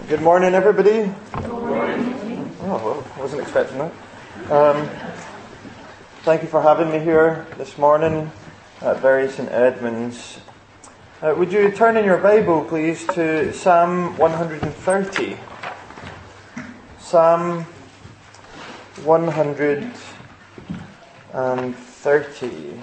Good morning, everybody. Good morning. Oh, well, I wasn't expecting that. Thank you for having me here this morning at Bury St Edmunds. Would you turn in your Bible, please, to Psalm 130? Psalm 130.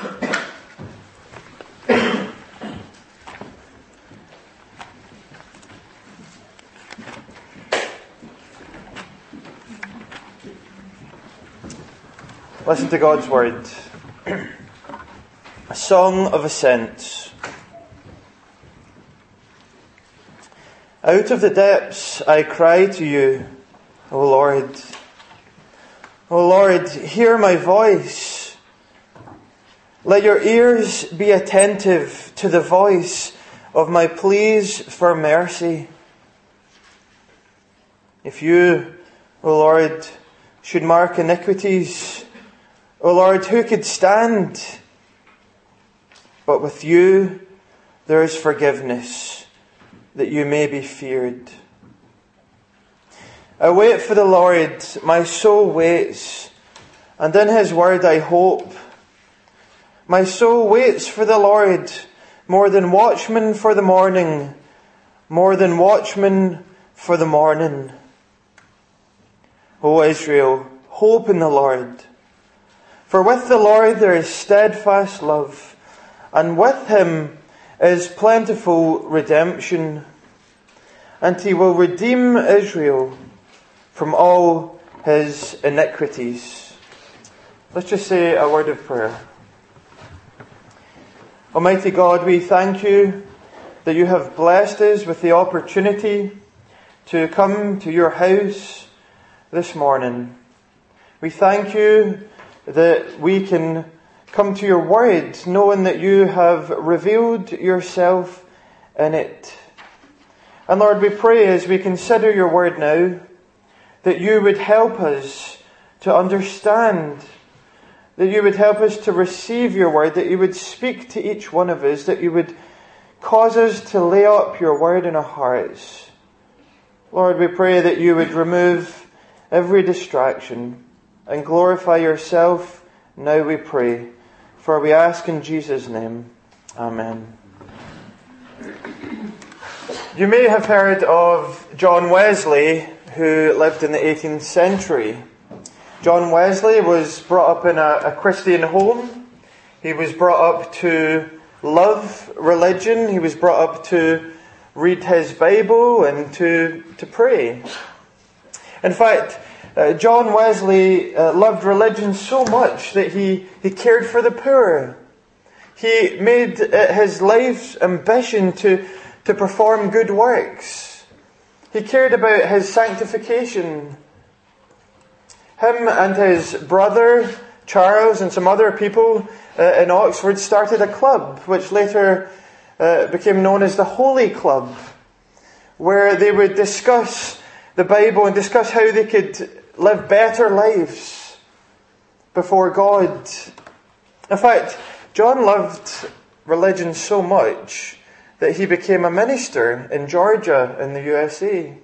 Listen to God's word. A song of ascents. Out of the depths I cry to you, O Lord. O Lord, hear my voice. Let your ears be attentive to the voice of my pleas for mercy. If you, O Lord, should mark iniquities, O Lord, who could stand? But with you there is forgiveness, that you may be feared. I wait for the Lord, my soul waits, and in his word I hope. My soul waits for the Lord, more than watchmen for the morning, more than watchmen for the morning. O Israel, hope in the Lord. For with the Lord there is steadfast love, and with him is plentiful redemption. And he will redeem Israel from all his iniquities. Let's just say a word of prayer. Almighty God, we thank you that you have blessed us with the opportunity to come to your house this morning. We thank you that we can come to your word, knowing that you have revealed yourself in it. And Lord, we pray as we consider your word now, that you would help us to understand, that you would help us to receive your word, that you would speak to each one of us, that you would cause us to lay up your word in our hearts. Lord, we pray that you would remove every distraction and glorify yourself now, we pray. For we ask in Jesus' name. Amen. You may have heard of John Wesley, who lived in the 18th century. John Wesley was brought up in a Christian home. He was brought up to love religion. He was brought up to read his Bible and to pray. In fact, John Wesley loved religion so much that he cared for the poor. He made it his life's ambition to perform good works. He cared about his sanctification. Him and his brother, Charles, and some other people in Oxford started a club, which later became known as the Holy Club, where they would discuss the Bible and discuss how they could live better lives before God. In fact, John loved religion so much that he became a minister in Georgia in the USA.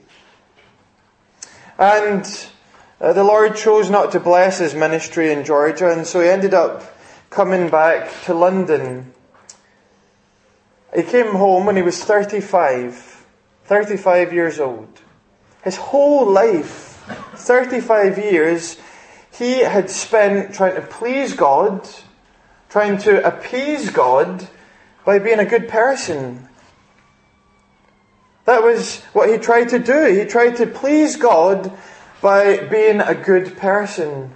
And the Lord chose not to bless his ministry in Georgia, and so he ended up coming back to London. He came home when he was 35 years old. His whole life, 35 years, he had spent trying to please God, trying to appease God by being a good person. That was what he tried to do. He tried to please God by being a good person.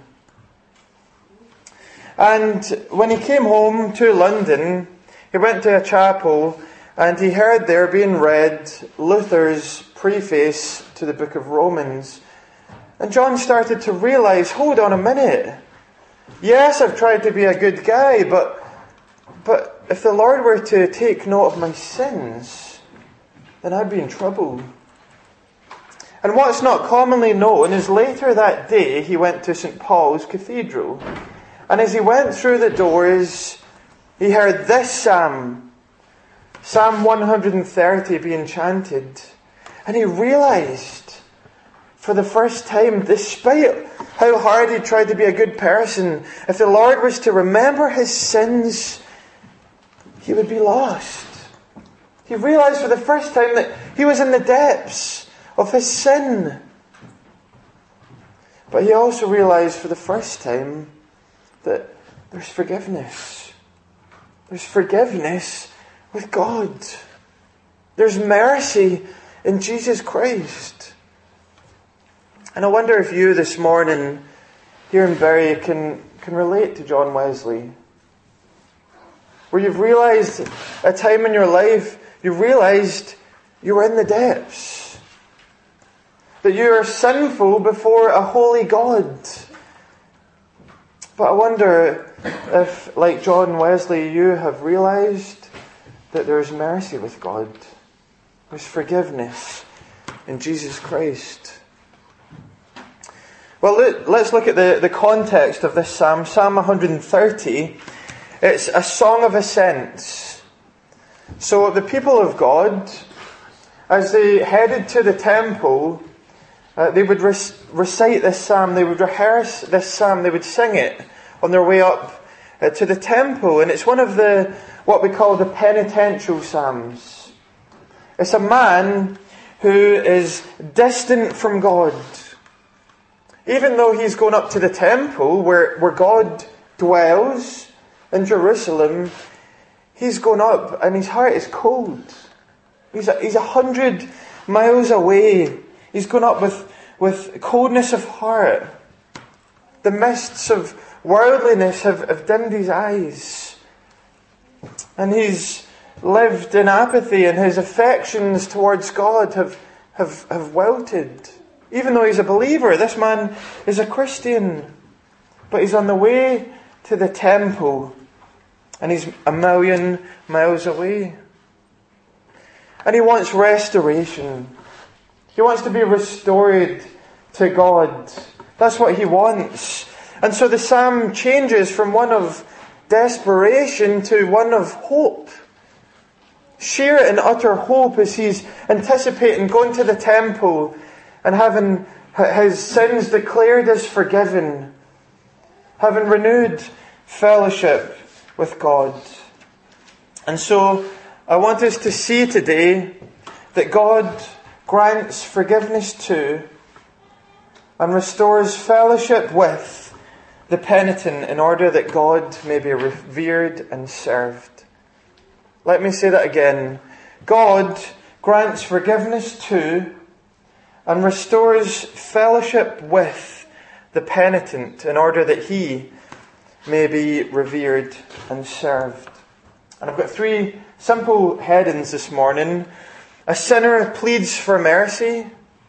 And when he came home to London, he went to a chapel and he heard there being read Luther's preface to the book of Romans. And John started to realize, hold on a minute. Yes, I've tried to be a good guy, but if the Lord were to take note of my sins, then I'd be in trouble. And what's not commonly known is later that day he went to St. Paul's Cathedral. And as he went through the doors, he heard this psalm, Psalm 130, being chanted. And he realized for the first time, despite how hard he tried to be a good person, if the Lord was to remember his sins, he would be lost. He realized for the first time that he was in the depths of his sin. But he also realized for the first time that there's forgiveness. There's forgiveness with God. There's mercy in Jesus Christ. And I wonder if you this morning here in Bury can relate to John Wesley. Where you've realized a time in your life, you realized you were in the depths. That you are sinful before a holy God. But I wonder if, like John Wesley, you have realized that there is mercy with God. There's forgiveness in Jesus Christ. Well, let's look at the context of this psalm. Psalm 130. It's a song of ascents. So the people of God, as they headed to the temple, they would recite this psalm, they would rehearse this psalm, they would sing it on their way up to the temple. And it's one of what we call the penitential psalms. It's a man who is distant from God. Even though he's going up to the temple where God dwells in Jerusalem, he's going up and his heart is cold. He's 100 miles away. He's gone up with coldness of heart. The mists of worldliness have dimmed his eyes. And he's lived in apathy, and his affections towards God have wilted. Even though he's a believer, this man is a Christian. But he's on the way to the temple, and he's 1,000,000 miles away. And he wants restoration. He wants to be restored to God. That's what he wants. And so the psalm changes from one of desperation to one of hope. Sheer and utter hope as he's anticipating going to the temple and having his sins declared as forgiven. Having renewed fellowship with God. And so I want us to see today that God grants forgiveness to and restores fellowship with the penitent in order that God may be revered and served. Let me say that again. God grants forgiveness to and restores fellowship with the penitent in order that he may be revered and served. And I've got 3 simple headings this morning. A sinner pleads for mercy.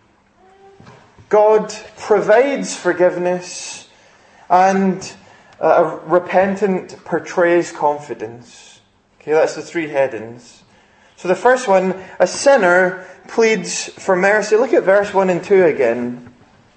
God provides forgiveness. And a repentant portrays confidence. Okay, that's the 3 headings. So the first one, a sinner pleads for mercy. Look at verse 1 and 2 again.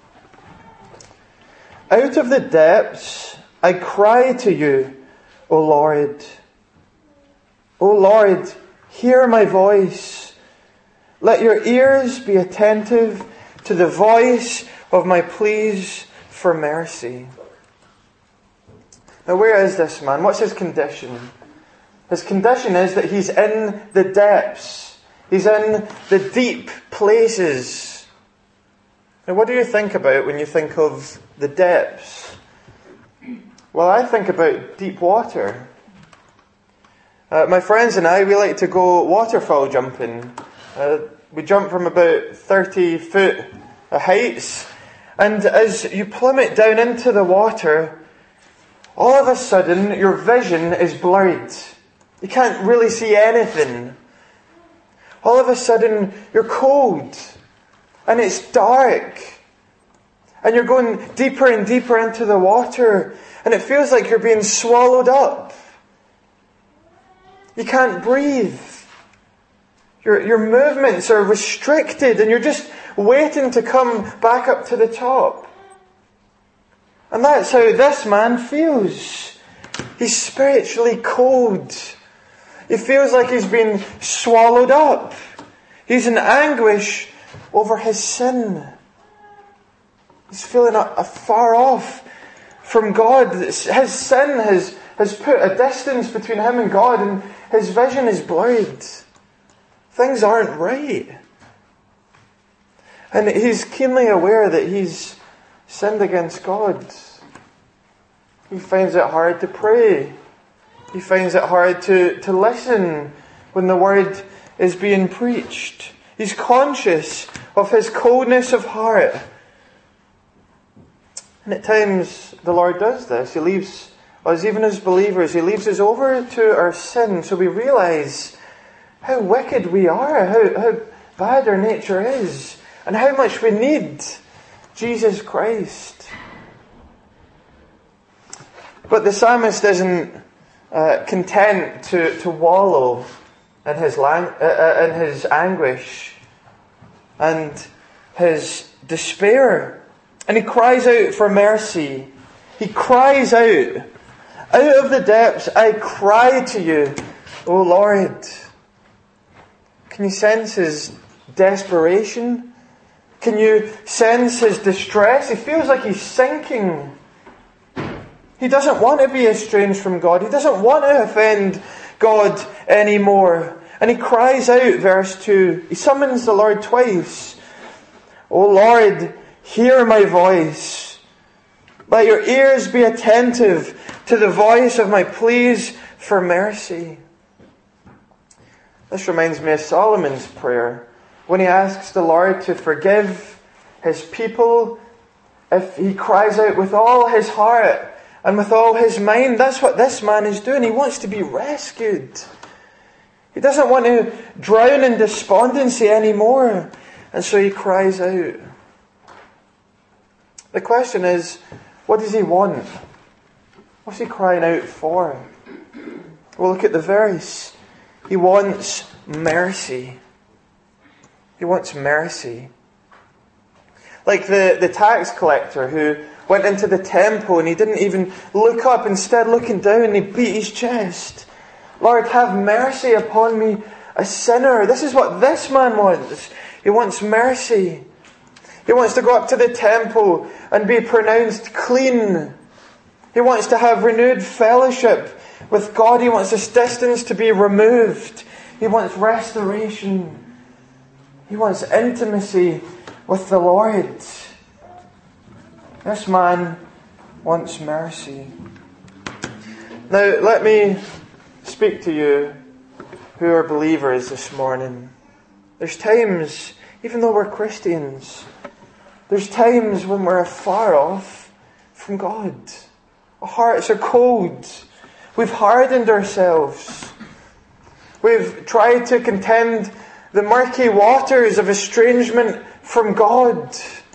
Out of the depths I cry to you, O Lord. O Lord, hear my voice. Let your ears be attentive to the voice of my pleas for mercy. Now, where is this man? What's his condition? His condition is that he's in the depths. He's in the deep places. Now, what do you think about when you think of the depths? Well, I think about deep water. My friends and I, we like to go waterfall jumping. We jump from about 30-foot heights, and as you plummet down into the water, all of a sudden your vision is blurred. You can't really see anything. All of a sudden you're cold, and it's dark, and you're going deeper and deeper into the water, and it feels like you're being swallowed up. You can't breathe. Your movements are restricted and you're just waiting to come back up to the top. And that's how this man feels. He's spiritually cold. He feels like he's been swallowed up. He's in anguish over his sin. He's feeling afar off from God. His sin has put a distance between him and God, and his vision is blurred. Things aren't right. And he's keenly aware that he's sinned against God. He finds it hard to pray. He finds it hard to listen when the word is being preached. He's conscious of his coldness of heart. And at times the Lord does this. He leaves us, even as believers, He leaves us over to our sin so we realise how wicked we are, how bad our nature is, and how much we need Jesus Christ. But the psalmist isn't content to wallow in his anguish and his despair. And he cries out for mercy. He cries out of the depths, I cry to you, O Lord. Can you sense his desperation? Can you sense his distress? He feels like he's sinking. He doesn't want to be estranged from God. He doesn't want to offend God anymore. And he cries out, verse 2. He summons the Lord twice. O Lord, hear my voice. Let your ears be attentive to the voice of my pleas for mercy. This reminds me of Solomon's prayer when he asks the Lord to forgive his people if he cries out with all his heart and with all his mind. That's what this man is doing. He wants to be rescued. He doesn't want to drown in despondency anymore. And so he cries out. The question is, what does he want? What's he crying out for? Well, look at the verse. He wants mercy. He wants mercy. Like the tax collector who went into the temple and he didn't even look up. Instead, looking down, he beat his chest. Lord, have mercy upon me, a sinner. This is what this man wants. He wants mercy. He wants to go up to the temple and be pronounced clean. He wants to have renewed fellowship with God. He wants this distance to be removed. He wants restoration. He wants intimacy with the Lord. This man wants mercy. Now, let me speak to you who are believers this morning. There's times, even though we're Christians, there's times when we're far off from God. Our hearts are cold. We've hardened ourselves. We've tried to contend the murky waters of estrangement from God.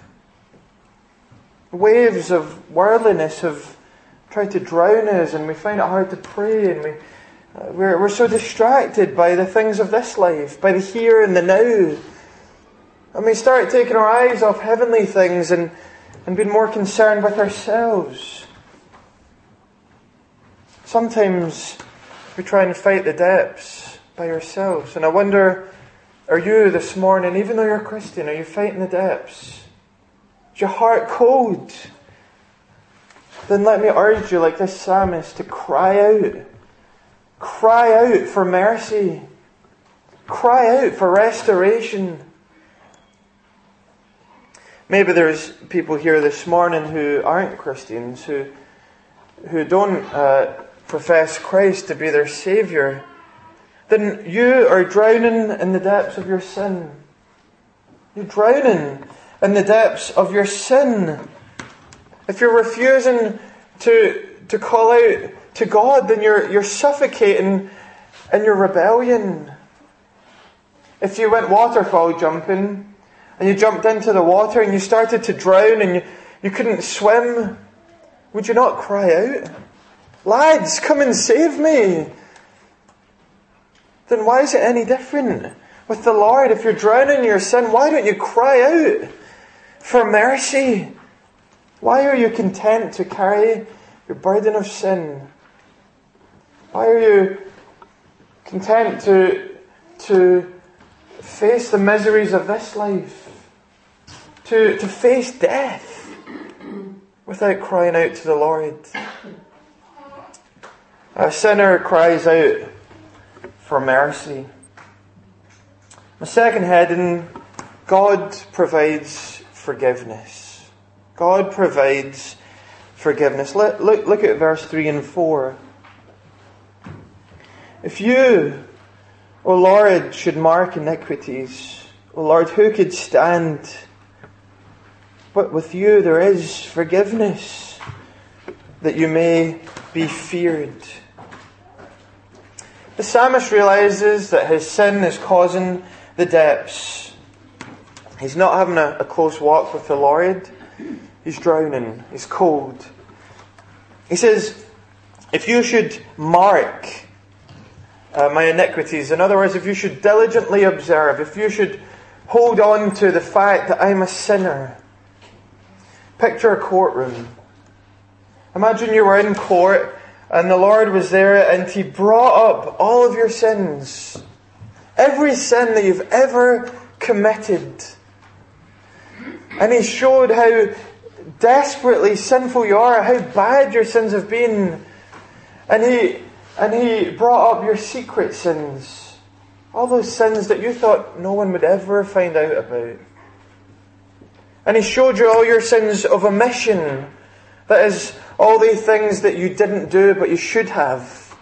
Waves of worldliness have tried to drown us, and we find it hard to pray, and we're so distracted by the things of this life, by the here and the now. And we start taking our eyes off heavenly things and being more concerned with ourselves. Sometimes we try and fight the depths by ourselves. And I wonder, are you this morning, even though you're a Christian, are you fighting the depths? Is your heart cold? Then let me urge you, like this psalmist, to cry out. Cry out for mercy. Cry out for restoration. Maybe there's people here this morning who aren't Christians, who don't profess Christ to be their Saviour. Then you are drowning in the depths of your sin. You're drowning in the depths of your sin. If you're refusing to call out to God, then you're suffocating in your rebellion. If you went waterfall jumping and you jumped into the water and you started to drown and you couldn't swim, would you not cry out? Lads, come and save me. Then why is it any different with the Lord? If you're drowning in your sin, why don't you cry out for mercy? Why are you content to carry your burden of sin? Why are you content to face the miseries of this life? to face death without crying out to the Lord. A sinner cries out for mercy. The second heading, God provides forgiveness. God provides forgiveness. Look at verse 3 and 4. If you, O Lord, should mark iniquities, O Lord, who could stand? But with you there is forgiveness, that you may be feared. The psalmist realizes that his sin is causing the depths. He's not having a close walk with the Lord. He's drowning. He's cold. He says, if you should mark my iniquities, in other words, if you should diligently observe, if you should hold on to the fact that I'm a sinner. Picture a courtroom. Imagine you were in court and the Lord was there and He brought up all of your sins. Every sin that you've ever committed. And He showed how desperately sinful you are, how bad your sins have been. And He brought up your secret sins. All those sins that you thought no one would ever find out about. And He showed you all your sins of omission. That is, all the things that you didn't do but you should have.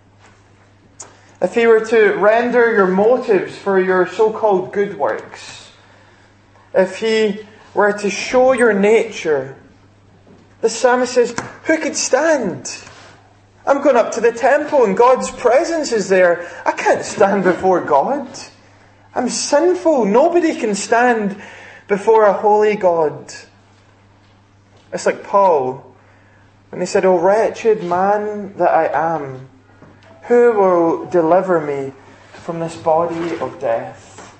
If He were to render your motives for your so-called good works, if He were to show your nature, the psalmist says, who could stand? I'm going up to the temple and God's presence is there. I can't stand before God. I'm sinful. Nobody can stand before a holy God. It's like Paul, when he said, O wretched man that I am, who will deliver me from this body of death?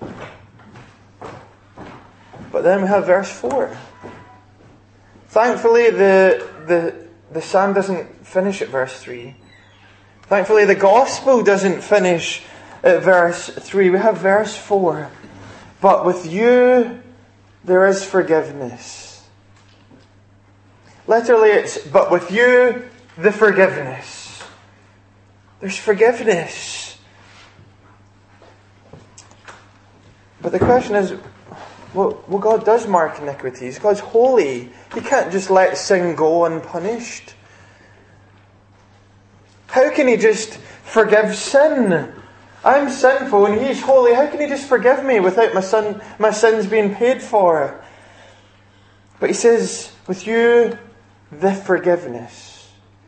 But then we have verse 4. Thankfully, the psalm doesn't finish at verse 3. Thankfully, the gospel doesn't finish at verse 3. We have verse 4. But with you, there is forgiveness. Literally, it's, but with you, the forgiveness. There's forgiveness. But the question is, well, God does mark iniquities. God's holy. He can't just let sin go unpunished. How can He just forgive sin? I'm sinful and He's holy. How can He just forgive me without my sins being paid for? But He says, with you, the forgiveness.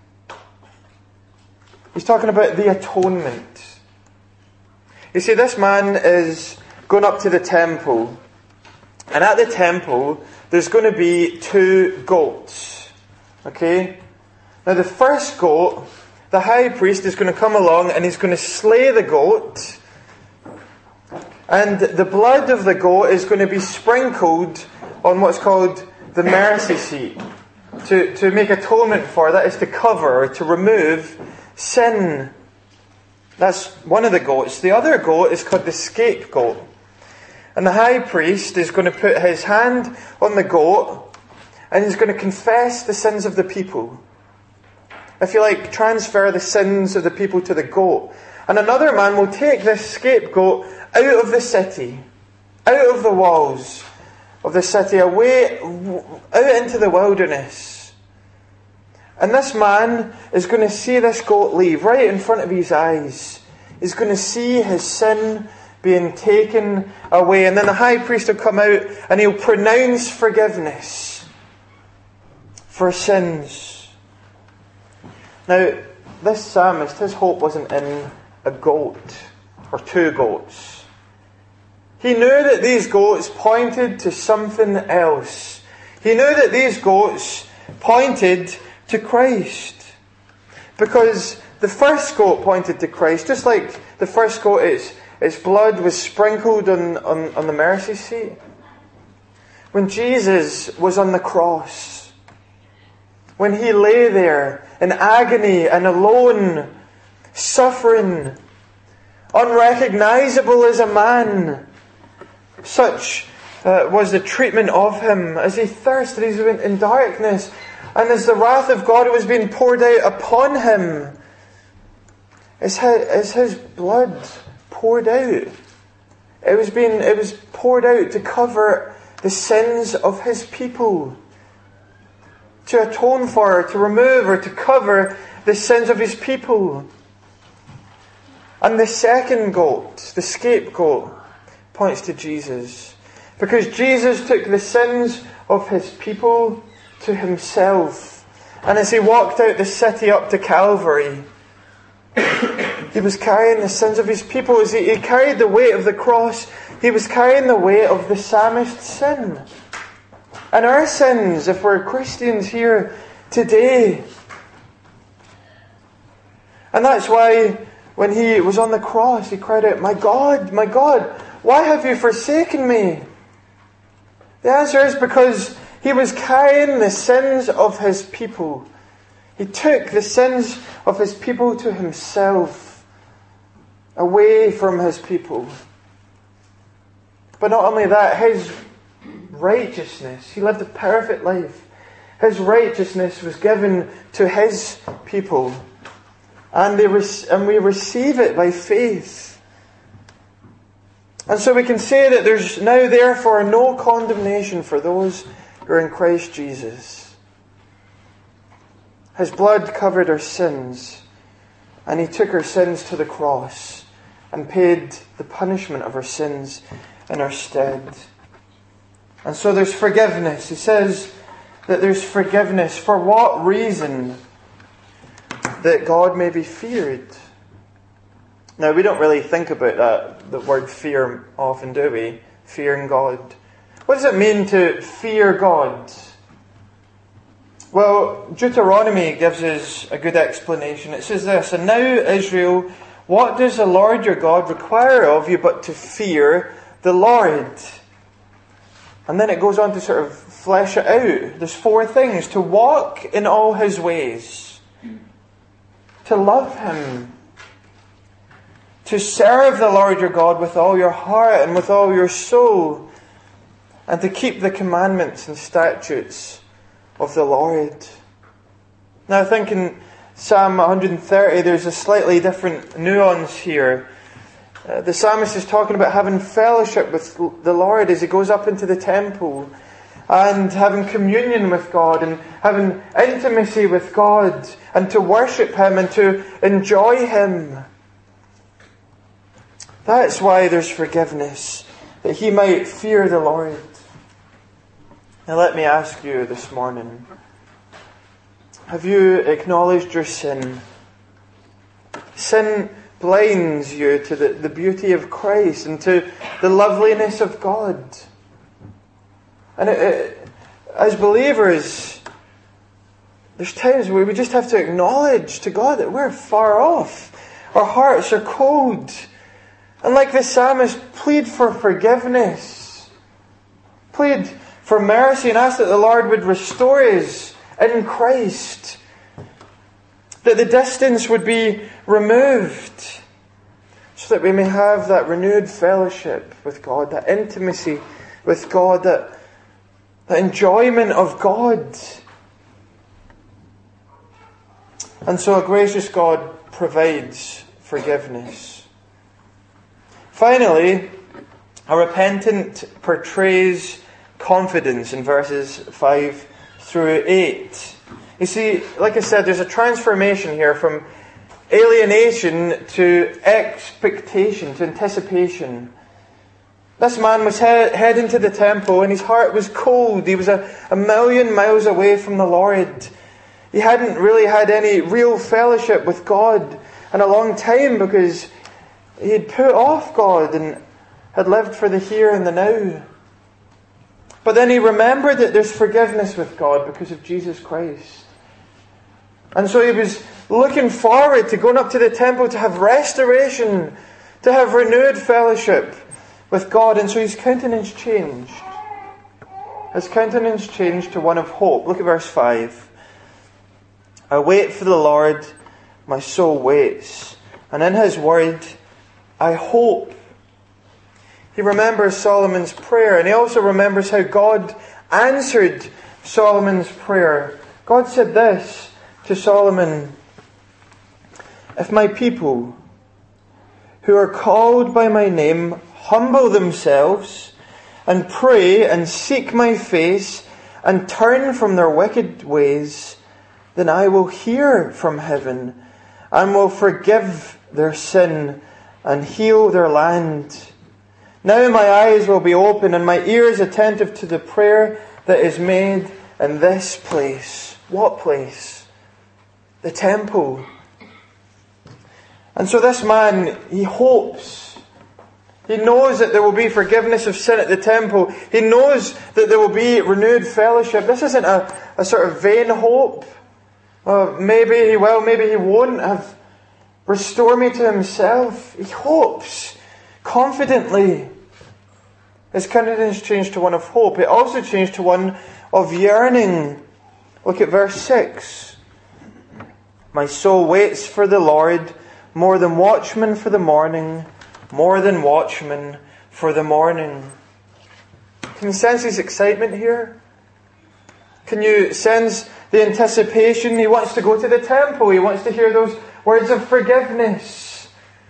He's talking about the atonement. You see, this man is going up to the temple. And at the temple, there's going to be 2 goats. Okay? Now the first goat, the high priest is going to come along and he's going to slay the goat. And the blood of the goat is going to be sprinkled on what's called the mercy seat. To make atonement for, that is to cover or to remove sin. That's one of the goats. The other goat is called the scapegoat. And the high priest is going to put his hand on the goat and he's going to confess the sins of the people. If you like, transfer the sins of the people to the goat. And another man will take this scapegoat out of the city, out of the walls of the city, away, out into the wilderness. And this man is going to see this goat leave right in front of his eyes. He's going to see his sin being taken away. And then the high priest will come out and he'll pronounce forgiveness for sins. Now, this psalmist, his hope wasn't in a goat or 2 goats. He knew that these goats pointed to something else. He knew that these goats pointed to Christ. Because the first goat pointed to Christ, just like the first goat, its blood was sprinkled on the mercy seat. When Jesus was on the cross, when He lay there in agony and alone, suffering, unrecognizable as a man, such was the treatment of him as he thirsted, he was in darkness, and as the wrath of God was being poured out upon him, as his blood poured out. It was poured out to cover the sins of his people, to atone for, to remove, or to cover the sins of his people. And the second goat, the scapegoat, points to Jesus. Because Jesus took the sins of his people to himself. And as he walked out the city up to Calvary, he was carrying the sins of his people. As he carried the weight of the cross, he was carrying the weight of the psalmist's sin. And our sins, if we're Christians here today. And that's why when he was on the cross, he cried out, my God, why have you forsaken me? The answer is because he was carrying the sins of his people. He took the sins of his people to himself, away from his people. But not only that, his righteousness, he lived a perfect life. His righteousness was given to his people. And we receive it by faith. And so we can say that there's now therefore no condemnation for those who are in Christ Jesus. His blood covered our sins, and he took our sins to the cross and paid the punishment of our sins in our stead. And so there's forgiveness. He says that there's forgiveness. For what reason? That God may be feared. Now, we don't really think about the word fear often, do we? Fearing God. What does it mean to fear God? Well, Deuteronomy gives us a good explanation. It says this, and now, Israel, what does the Lord your God require of you but to fear the Lord? And then it goes on to sort of flesh it out. There's 4 things. To walk in all his ways. To love him. To serve the Lord your God with all your heart and with all your soul. And to keep the commandments and statutes of the Lord. Now I think in Psalm 130 there's a slightly different nuance here. The psalmist is talking about having fellowship with the Lord as he goes up into the temple. And having communion with God and having intimacy with God and to worship him and to enjoy him. That's why there's forgiveness, that he might fear the Lord. Now let me ask you this morning, have you acknowledged your sin? Sin blinds you to the beauty of Christ and to the loveliness of God. And as believers, there's times where we just have to acknowledge to God that we're far off. Our hearts are cold. And like the psalmist, plead for forgiveness. Plead for mercy and ask that the Lord would restore us in Christ. That the distance would be removed. So that we may have that renewed fellowship with God, that intimacy with God, that enjoyment of God. And so a gracious God provides forgiveness. Finally, a repentant portrays confidence in verses 5 through 8. You see, like I said, there's a transformation here from alienation to expectation, to anticipation. This man was heading to the temple and his heart was cold. He was a million miles away from the Lord. He hadn't really had any real fellowship with God in a long time because he had put off God and had lived for the here and the now. But then he remembered that there's forgiveness with God because of Jesus Christ. And so he was looking forward to going up to the temple to have restoration, to have renewed fellowship with God. And so his countenance changed. His countenance changed to one of hope. Look at verse 5. I wait for the Lord, my soul waits. And in his word, I hope. He remembers Solomon's prayer, and he also remembers how God answered Solomon's prayer. God said this to Solomon, "If my people who are called by my name humble themselves and pray and seek my face and turn from their wicked ways, then I will hear from heaven and will forgive their sin and heal their land. Now my eyes will be open and my ears attentive to the prayer that is made in this place." What place? The temple. And so this man, he hopes. He knows that there will be forgiveness of sin at the temple. He knows that there will be renewed fellowship. This isn't a sort of vain hope. Maybe he will, maybe he won't have restored me to himself. He hopes confidently. His countenance changed to one of hope. It also changed to one of yearning. Look at verse 6. "My soul waits for the Lord, more than watchmen for the morning, more than watchmen for the morning." Can you sense his excitement here? Can you sense the anticipation? He wants to go to the temple. He wants to hear those words of forgiveness.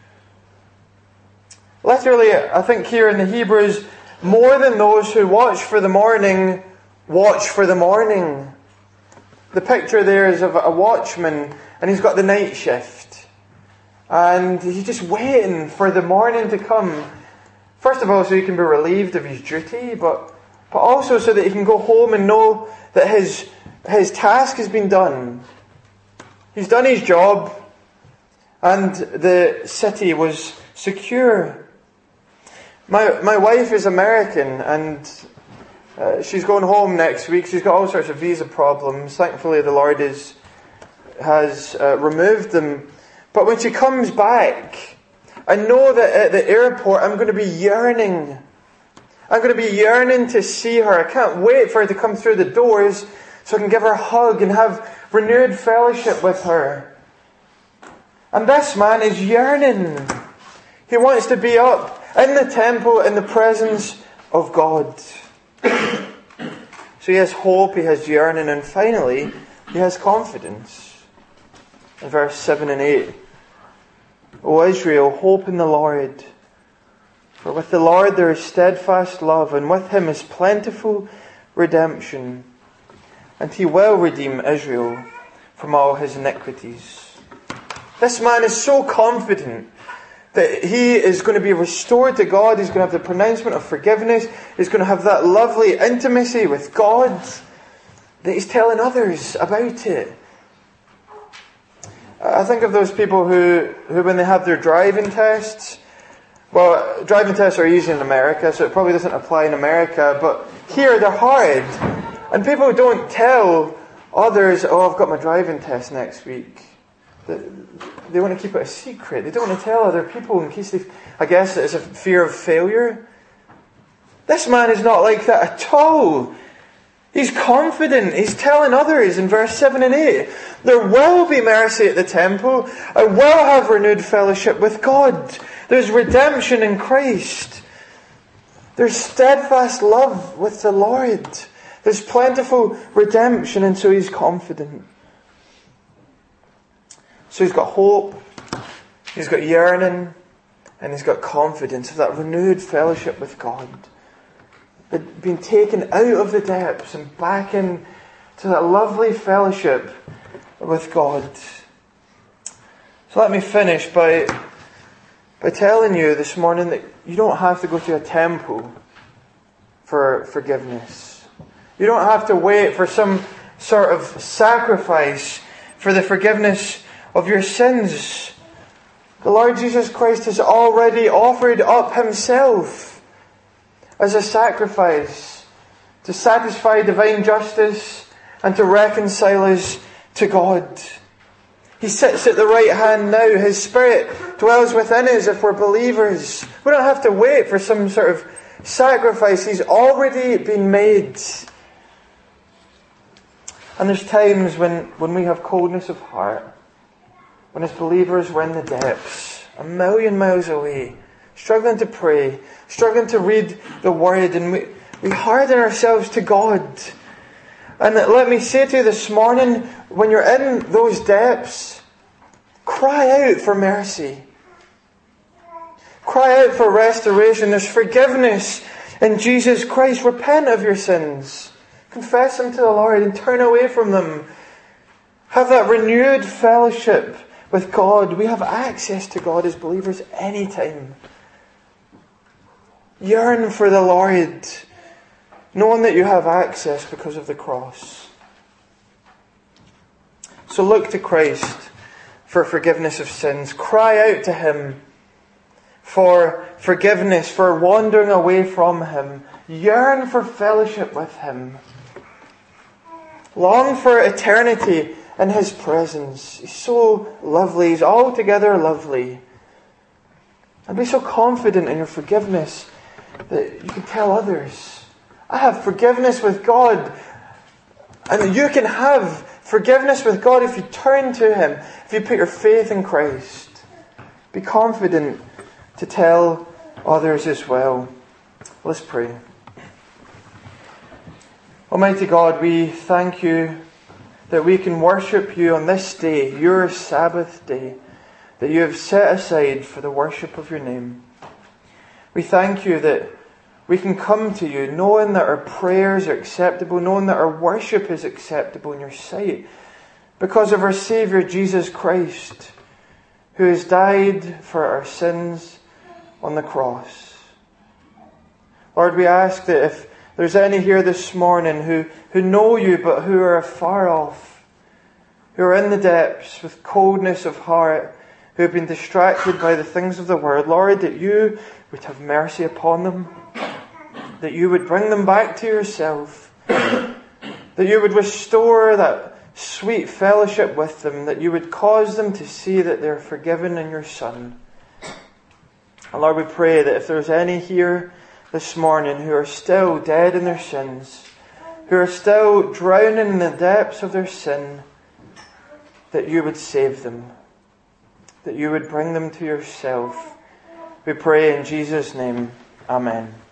Literally, I think here in the Hebrews, more than those who watch for the morning, watch for the morning. The picture there is of a watchman, and he's got the night shift. And he's just waiting for the morning to come. First of all, so he can be relieved of his duty, but also so that he can go home and know that his task has been done. He's done his job, and the city was secure. My wife is American, and she's going home next week. She's got all sorts of visa problems. Thankfully, the Lord has removed them. But when she comes back, I know that at the airport I'm going to be yearning. I'm going to be yearning to see her. I can't wait for her to come through the doors so I can give her a hug and have renewed fellowship with her. And this man is yearning. He wants to be up in the temple in the presence of God. So he has hope, he has yearning, and finally, he has confidence. In verse 7 and 8, "O Israel, hope in the Lord. For with the Lord there is steadfast love, and with him is plentiful redemption. And he will redeem Israel from all his iniquities." This man is so confident that he is going to be restored to God. He's going to have the pronouncement of forgiveness. He's going to have that lovely intimacy with God that he's telling others about it. I think of those people who when they have their driving tests, well, driving tests are easy in America, so it probably doesn't apply in America, but here they're hard. And people don't tell others, "Oh, I've got my driving test next week." They want to keep it a secret. They don't want to tell other people in case I guess it's a fear of failure. This man is not like that at all. He's confident. He's telling others in verse 7 and 8, there will be mercy at the temple. I will have renewed fellowship with God. There's redemption in Christ. There's steadfast love with the Lord. There's plentiful redemption, and so he's confident. So he's got hope, he's got yearning, and he's got confidence of that renewed fellowship with God. Being taken out of the depths and back into that lovely fellowship with God. So let me finish by telling you this morning that you don't have to go to a temple for forgiveness. You don't have to wait for some sort of sacrifice for the forgiveness of your sins. The Lord Jesus Christ has already offered up himself as a sacrifice to satisfy divine justice and to reconcile us to God. He sits at the right hand now. His Spirit dwells within us if we're believers. We don't have to wait for some sort of sacrifice. He's already been made. And there's times when we have coldness of heart, when as believers we're in the depths, a million miles away struggling to pray, struggling to read the Word, and we harden ourselves to God. And let me say to you this morning, when you're in those depths, cry out for mercy. Cry out for restoration. There's forgiveness in Jesus Christ. Repent of your sins. Confess them to the Lord and turn away from them. Have that renewed fellowship with God. We have access to God as believers anytime. Yearn for the Lord, knowing that you have access because of the cross. So look to Christ for forgiveness of sins. Cry out to Him for forgiveness, for wandering away from Him. Yearn for fellowship with Him. Long for eternity in His presence. He's so lovely. He's altogether lovely. And be so confident in your forgiveness that you can tell others, I have forgiveness with God. And you can have forgiveness with God if you turn to Him, if you put your faith in Christ. Be confident to tell others as well. Let's pray. Almighty God, we thank You that we can worship You on this day, Your Sabbath day, that You have set aside for the worship of Your name. We thank You that we can come to You knowing that our prayers are acceptable, knowing that our worship is acceptable in Your sight, because of our Saviour Jesus Christ, who has died for our sins on the cross. Lord, we ask that if there's any here this morning who know You but who are far off, who are in the depths with coldness of heart, who have been distracted by the things of the world, Lord, that You would have mercy upon them, that You would bring them back to Yourself, that You would restore that sweet fellowship with them, that You would cause them to see that they're forgiven in Your Son. And Lord, we pray that if there's any here this morning who are still dead in their sins, who are still drowning in the depths of their sin, that You would save them, that You would bring them to Yourself. We pray in Jesus' name. Amen.